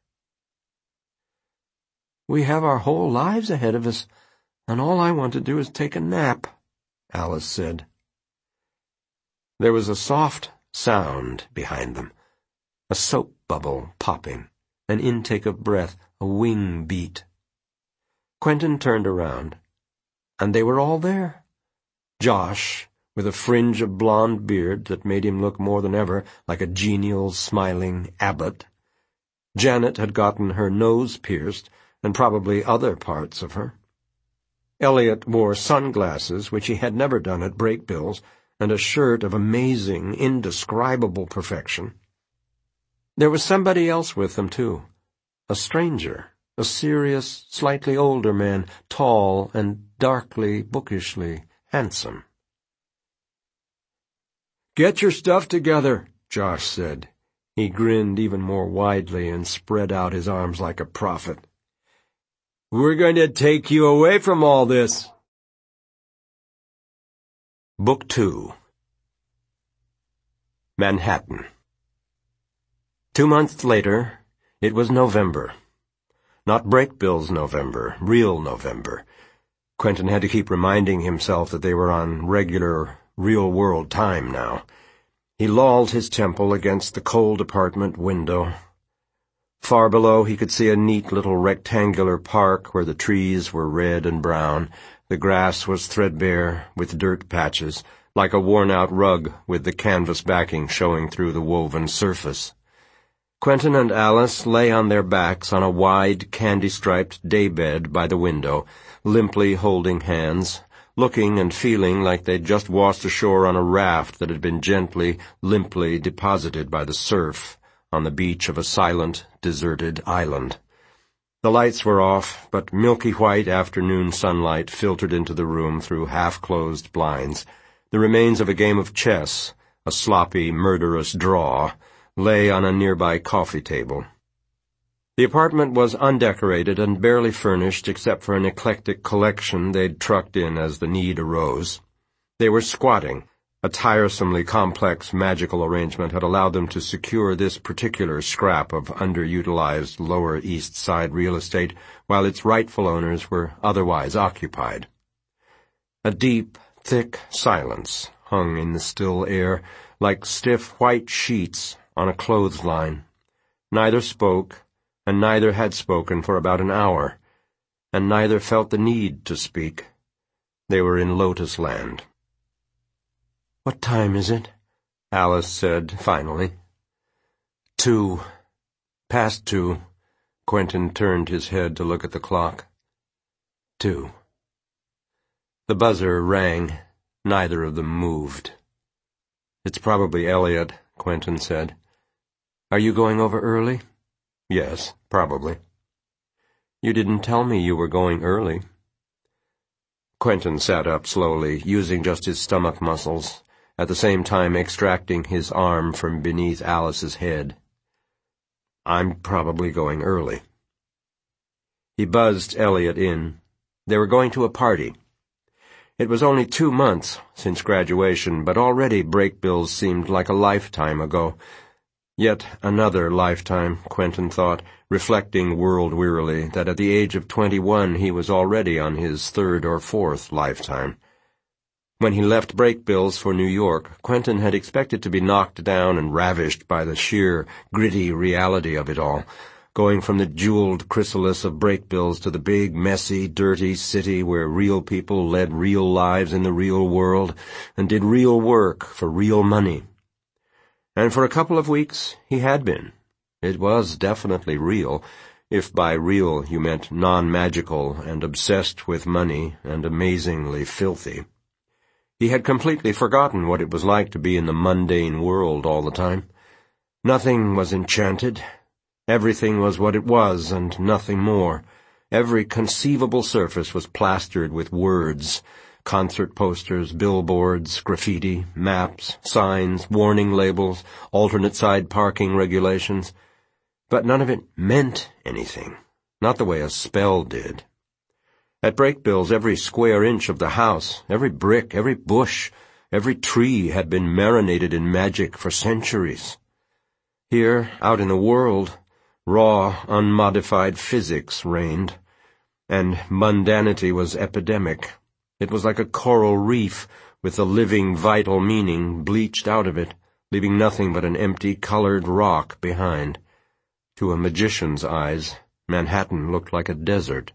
We have our whole lives ahead of us, and all I want to do is take a nap, Alice said. There was a soft sound behind them, a soap bubble popping, an intake of breath, a wing beat. Quentin turned around, and they were all there. Josh, with a fringe of blonde beard that made him look more than ever like a genial, smiling abbot. Janet had gotten her nose pierced, and probably other parts of her. Elliot wore sunglasses, which he had never done at Brakebills, and a shirt of amazing, indescribable perfection. There was somebody else with them, too. A stranger, a serious, slightly older man, tall and darkly, bookishly handsome. "Get your stuff together," Josh said. He grinned even more widely and spread out his arms like a prophet. "We're going to take you away from all this." Book two. Manhattan. Two months later, it was November. Not Brakebills November, real November. Quentin had to keep reminding himself that they were on regular, real-world time now. He lolled his temple against the cold apartment window. Far below he could see a neat little rectangular park where the trees were red and brown. The grass was threadbare, with dirt patches, like a worn-out rug with the canvas backing showing through the woven surface. Quentin and Alice lay on their backs on a wide, candy-striped daybed by the window, limply holding hands, looking and feeling like they'd just washed ashore on a raft that had been gently, limply deposited by the surf on the beach of a silent, deserted island. The lights were off, but milky-white afternoon sunlight filtered into the room through half-closed blinds. The remains of a game of chess, a sloppy, murderous draw, lay on a nearby coffee table. The apartment was undecorated and barely furnished except for an eclectic collection they'd trucked in as the need arose. They were squatting. A tiresomely complex magical arrangement had allowed them to secure this particular scrap of underutilized Lower East Side real estate while its rightful owners were otherwise occupied. A deep, thick silence hung in the still air, like stiff white sheets on a clothesline. Neither spoke, and neither had spoken for about an hour, and neither felt the need to speak. They were in Lotus Land. "What time is it?" Alice said finally. Two. Past two. Quentin turned his head to look at the clock. Two. The buzzer rang. Neither of them moved. "It's probably Elliot," Quentin said. "Are you going over early?" "Yes, probably." "You didn't tell me you were going early." Quentin sat up slowly, using just his stomach muscles, at the same time extracting his arm from beneath Alice's head. "I'm probably going early." He buzzed Elliot in. They were going to a party. It was only two months since graduation, but already Brakebills seemed like a lifetime ago. Yet another lifetime, Quentin thought, reflecting world-wearily that at the age of twenty-one he was already on his third or fourth lifetime. When he left Brakebills for New York, Quentin had expected to be knocked down and ravished by the sheer, gritty reality of it all, going from the jeweled chrysalis of Brakebills to the big, messy, dirty city where real people led real lives in the real world and did real work for real money. And for a couple of weeks he had been. It was definitely real, if by real you meant non-magical and obsessed with money and amazingly filthy. He had completely forgotten what it was like to be in the mundane world all the time. Nothing was enchanted. Everything was what it was, and nothing more. Every conceivable surface was plastered with words, concert posters, billboards, graffiti, maps, signs, warning labels, alternate side parking regulations. But none of it meant anything, not the way a spell did. At Brakebills, every square inch of the house, every brick, every bush, every tree had been marinated in magic for centuries. Here, out in the world, raw, unmodified physics reigned, and mundanity was epidemic. It was like a coral reef with the living, vital meaning bleached out of it, leaving nothing but an empty, colored rock behind. To a magician's eyes, Manhattan looked like a desert.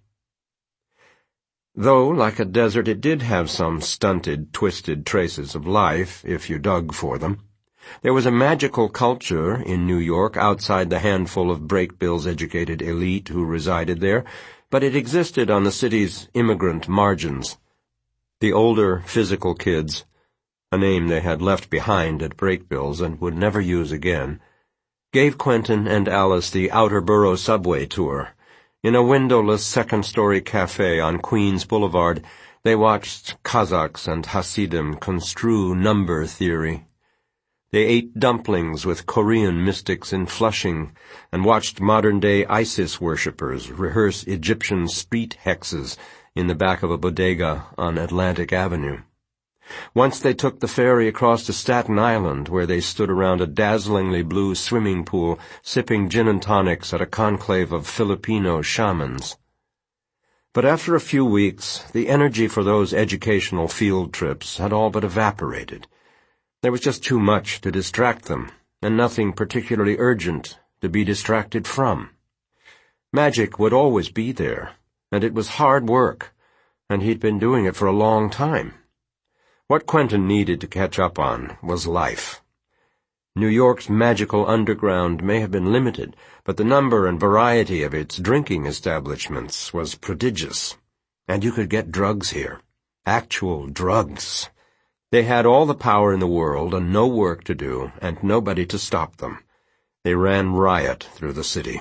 Though, like a desert, it did have some stunted, twisted traces of life, if you dug for them. There was a magical culture in New York outside the handful of Brakebills educated elite who resided there, but it existed on the city's immigrant margins. The older, physical kids, a name they had left behind at Brakebills and would never use again, gave Quentin and Alice the Outer Borough subway tour. In a windowless second-story cafe on Queens Boulevard, they watched Kazakhs and Hasidim construe number theory. They ate dumplings with Korean mystics in Flushing and watched modern-day ISIS worshippers rehearse Egyptian street hexes in the back of a bodega on Atlantic Avenue. Once they took the ferry across to Staten Island, where they stood around a dazzlingly blue swimming pool, sipping gin and tonics at a conclave of Filipino shamans. But after a few weeks, the energy for those educational field trips had all but evaporated. There was just too much to distract them, and nothing particularly urgent to be distracted from. Magic would always be there, and it was hard work, and he'd been doing it for a long time. What Quentin needed to catch up on was life. New York's magical underground may have been limited, but the number and variety of its drinking establishments was prodigious. And you could get drugs here. Actual drugs. They had all the power in the world and no work to do, and nobody to stop them. They ran riot through the city.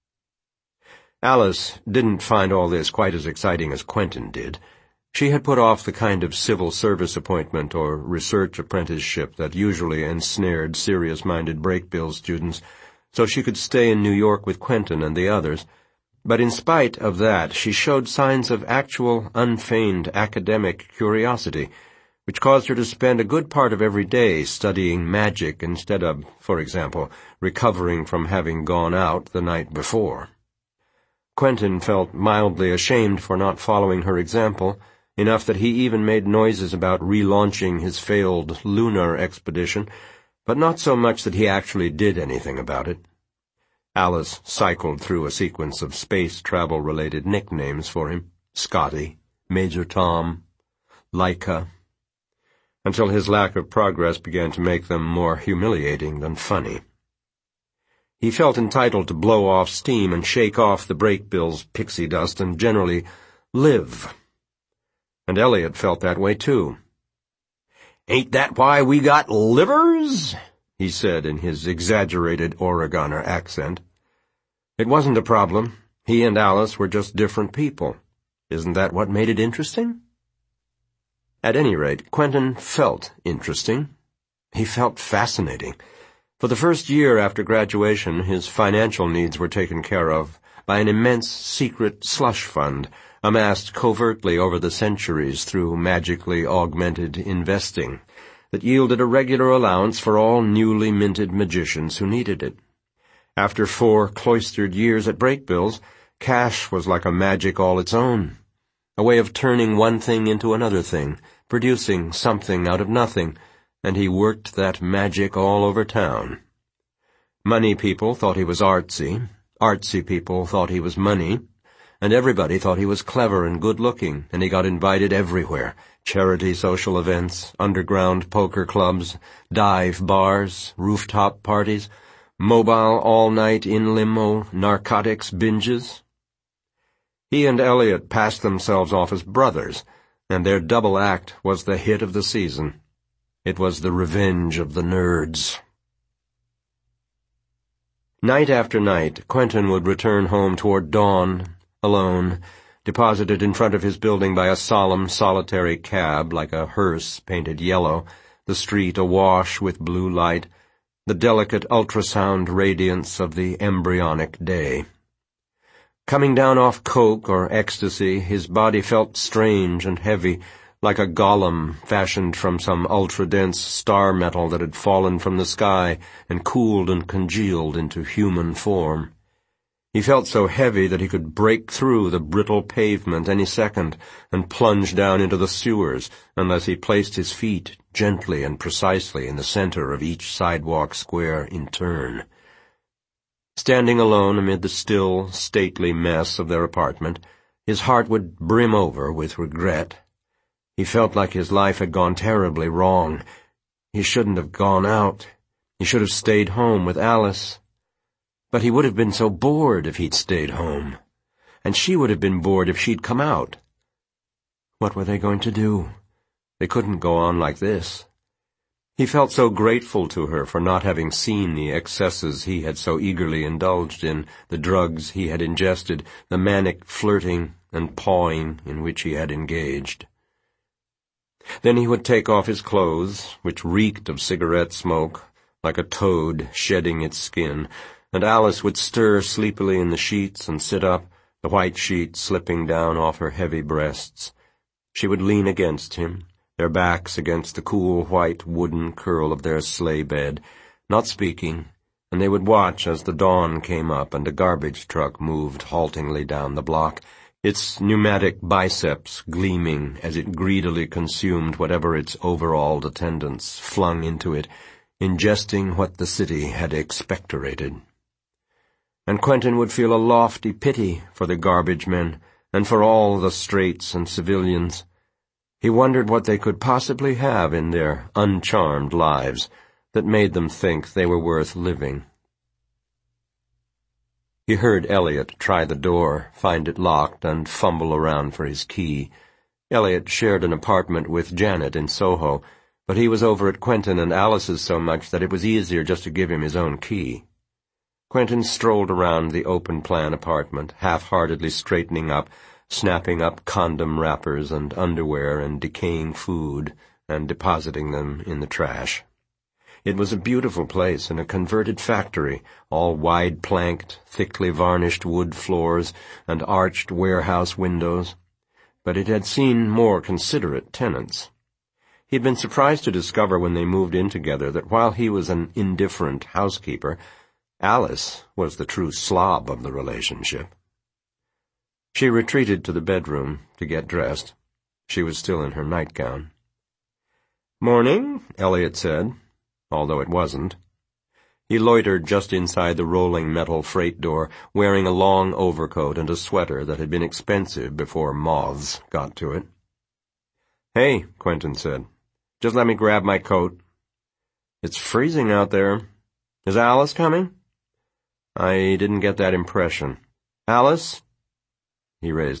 Alice didn't find all this quite as exciting as Quentin did. She had put off the kind of civil service appointment or research apprenticeship that usually ensnared serious-minded Brakebills students, so she could stay in New York with Quentin and the others. But in spite of that, she showed signs of actual, unfeigned academic curiosity, which caused her to spend a good part of every day studying magic instead of, for example, recovering from having gone out the night before. Quentin felt mildly ashamed for not following her example, enough that he even made noises about relaunching his failed lunar expedition, but not so much that he actually did anything about it. Alice cycled through a sequence of space travel-related nicknames for him: Scotty, Major Tom, Laika, until his lack of progress began to make them more humiliating than funny. He felt entitled to blow off steam and shake off the Breakbill's pixie dust and generally live. And Elliot felt that way, too. "Ain't that why we got livers?" he said in his exaggerated Oregoner accent. It wasn't a problem. He and Alice were just different people. Isn't that what made it interesting? At any rate, Quentin felt interesting. He felt fascinating. For the first year after graduation, his financial needs were taken care of by an immense secret slush fund amassed covertly over the centuries through magically augmented investing that yielded a regular allowance for all newly minted magicians who needed it. After four cloistered years at Breakbill's, cash was like a magic all its own, a way of turning one thing into another thing, producing something out of nothing, and he worked that magic all over town. Money people thought he was artsy, artsy people thought he was money, and everybody thought he was clever and good-looking, and he got invited everywhere: charity social events, underground poker clubs, dive bars, rooftop parties, mobile all-night in-limo narcotics binges. He and Elliot passed themselves off as brothers, and their double act was the hit of the season. It was the revenge of the nerds. Night after night, Quentin would return home toward dawn, alone, deposited in front of his building by a solemn, solitary cab like a hearse painted yellow, the street awash with blue light, the delicate ultrasound radiance of the embryonic day. Coming down off coke or ecstasy, his body felt strange and heavy, like a golem fashioned from some ultra-dense star metal that had fallen from the sky and cooled and congealed into human form. He felt so heavy that he could break through the brittle pavement any second and plunge down into the sewers unless he placed his feet gently and precisely in the center of each sidewalk square in turn. Standing alone amid the still, stately mess of their apartment, his heart would brim over with regret. He felt like his life had gone terribly wrong. He shouldn't have gone out. He should have stayed home with Alice. But he would have been so bored if he'd stayed home. And she would have been bored if she'd come out. What were they going to do? They couldn't go on like this. He felt so grateful to her for not having seen the excesses he had so eagerly indulged in, the drugs he had ingested, the manic flirting and pawing in which he had engaged. Then he would take off his clothes, which reeked of cigarette smoke, like a toad shedding its skin, and Alice would stir sleepily in the sheets and sit up, the white sheet slipping down off her heavy breasts. She would lean against him, their backs against the cool white wooden curl of their sleigh bed, not speaking, and they would watch as the dawn came up and a garbage truck moved haltingly down the block, its pneumatic biceps gleaming as it greedily consumed whatever its overalled attendants flung into it, ingesting what the city had expectorated. And Quentin would feel a lofty pity for the garbage men and for all the straits and civilians. He wondered what they could possibly have in their uncharmed lives that made them think they were worth living. He heard Elliot try the door, find it locked, and fumble around for his key. Elliot shared an apartment with Janet in Soho, but he was over at Quentin and Alice's so much that it was easier just to give him his own key. Quentin strolled around the open-plan apartment, half-heartedly straightening up, snapping up condom wrappers and underwear and decaying food, and depositing them in the trash. It was a beautiful place in a converted factory, all wide-planked, thickly varnished wood floors and arched warehouse windows, but it had seen more considerate tenants. He'd been surprised to discover when they moved in together that while he was an indifferent housekeeper, Alice was the true slob of the relationship. She retreated to the bedroom to get dressed. She was still in her nightgown. "Morning," Elliot said, although it wasn't. He loitered just inside the rolling metal freight door, wearing a long overcoat and a sweater that had been expensive before moths got to it. "Hey," Quentin said. "Just let me grab my coat." "It's freezing out there. Is Alice coming?" "I didn't get that impression. Alice?" He raised